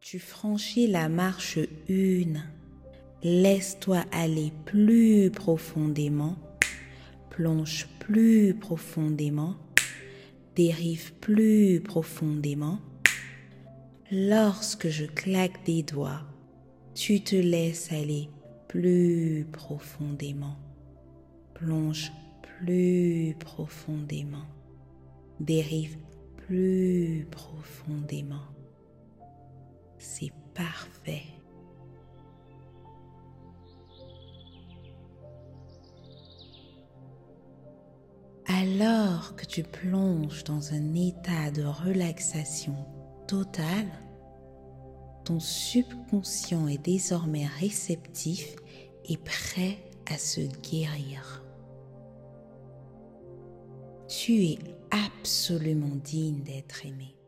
Tu franchis la marche 1. Laisse-toi aller plus profondément. Plonge plus profondément. Dérive plus profondément. Lorsque je claque des doigts, tu te laisses aller plus profondément. Plonge plus profondément. Dérive plus profondément. C'est parfait. Alors que tu plonges dans un état de relaxation totale, ton subconscient est désormais réceptif et prêt à se guérir. Tu es absolument digne d'être aimé.